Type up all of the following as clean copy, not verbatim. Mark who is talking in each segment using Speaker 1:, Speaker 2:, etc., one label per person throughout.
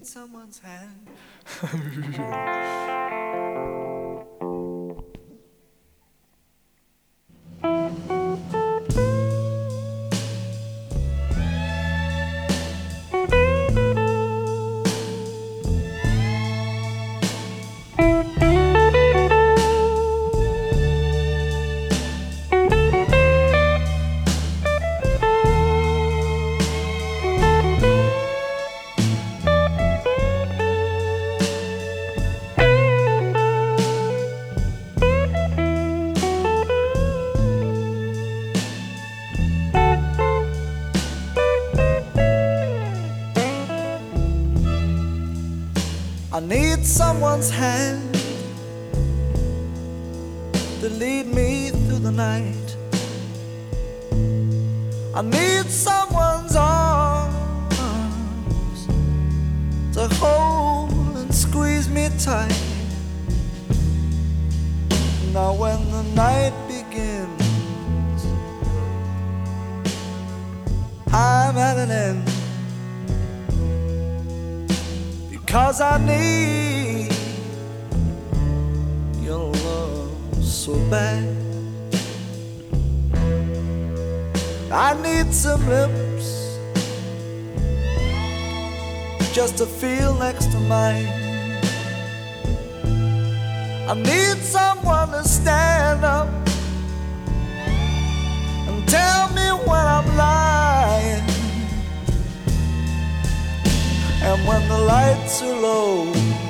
Speaker 1: someone's hand. I need someone's hand to lead me through the night. I need someone's arms to hold and squeeze me tight. Now when the night begins, I'm at an end, because I need your love so bad. I need some lips just to feel next to mine. I need someone to stand up and tell me when I'm lying. And when the lights are low,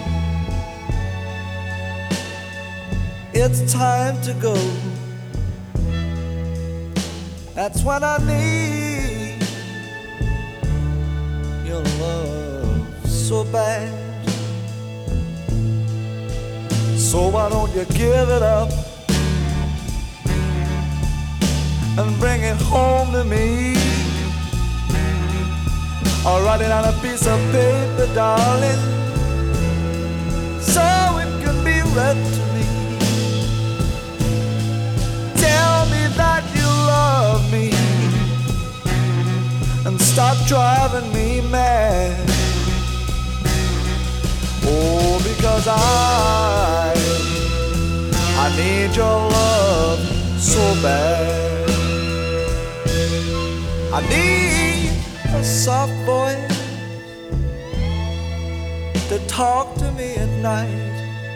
Speaker 1: it's time to go. That's when I need your love so bad. So why don't you give it up and bring it home to me? Or write it on a piece of paper, darling, so it can be read to me. Tell me that you love me and stop driving me mad. Oh, because I need your love so bad. I need a soft voice to talk to me at night.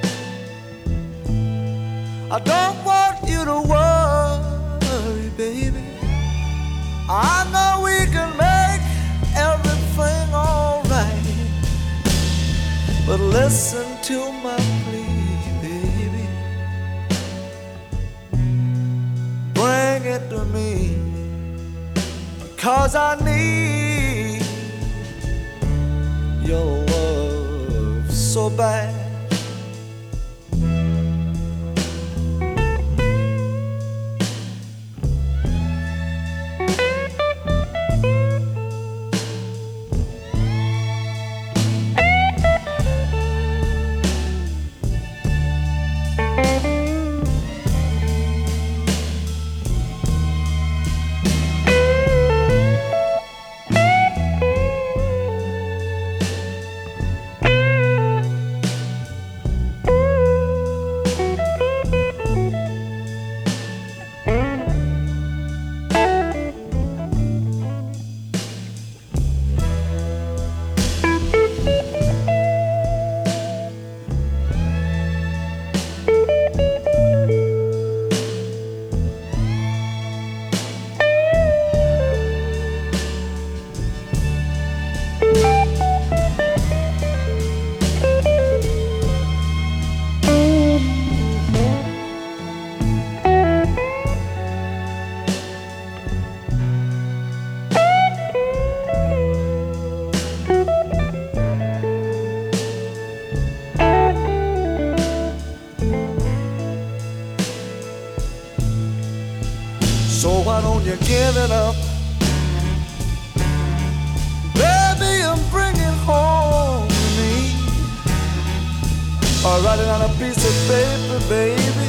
Speaker 1: I don't want you to worry, baby. I know we can make everything alright. But listen to my plea, baby. Bring it to me, 'cause I need your love so bad. So why don't you give it up, baby, and bring it home to me? Or write it on a piece of paper, baby,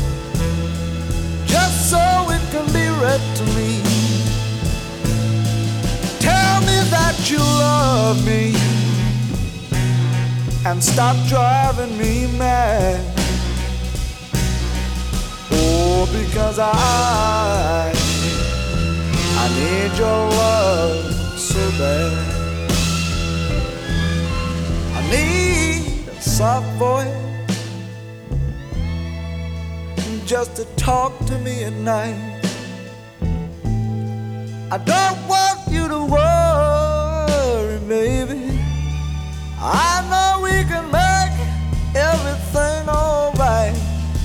Speaker 1: just so it can be read to me. Tell me that you love me and stop driving me mad. Oh, because I need your love so bad. I need a soft voice just to talk to me at night. I don't want you to worry, baby. I know we can make everything alright.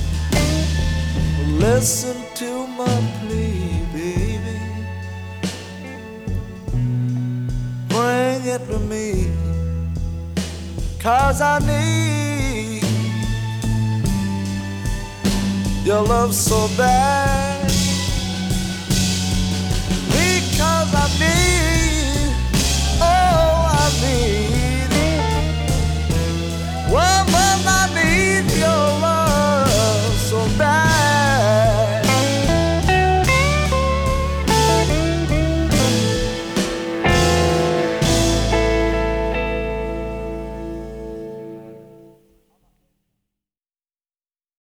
Speaker 1: Listen to my plea, baby. Bring it to me, 'cause I need your love so bad.